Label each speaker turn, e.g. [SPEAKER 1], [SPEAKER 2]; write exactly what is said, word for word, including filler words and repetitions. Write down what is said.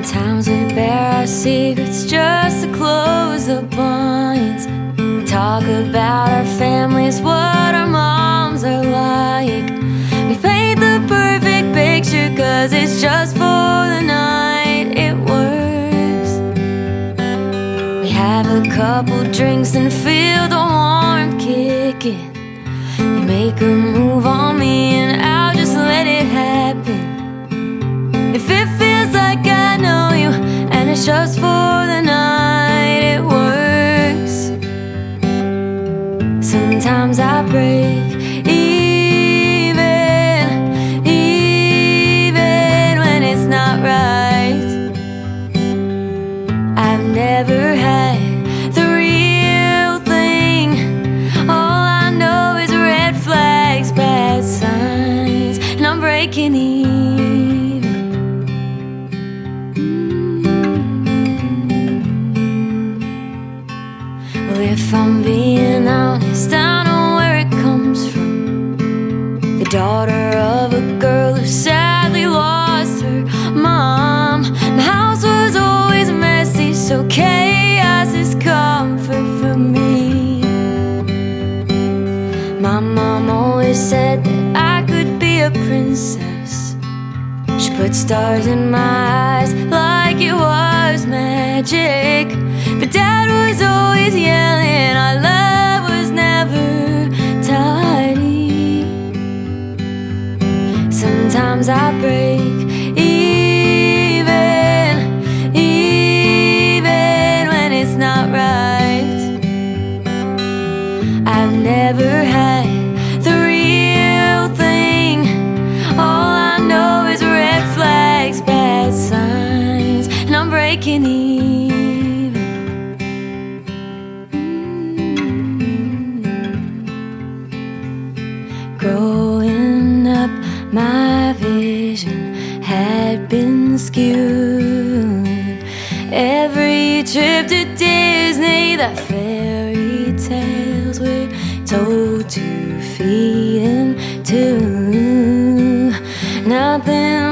[SPEAKER 1] Sometimes we bare our secrets just to close the blinds. Talk about our families, what our moms are like. We paint the perfect picture cause it's just for the night. It works. We have a couple drinks and feel the warmth kick in. You make a move on me and I'll just let it happen. If it feels like I know you and it's just for the night, it works. Sometimes I break even, even when it's not right. I've never had the real thing. All I know is red flags, bad signs, and I'm breaking even. If I'm being honest, I know where it comes from. The daughter of a girl who sadly lost her mom. My house was always messy, so chaos is comfort for me. My mom always said that I could be a princess. She put stars in my eyes like it was magic. But Dad was always yelling, our love was never tidy. Sometimes I break even, even when it's not right. I've never had the real thing. All I know is red flags, bad signs, and I'm breaking even. Growing up, my vision had been skewed. Every trip to Disney, the fairy tales were told to feed into. Nothing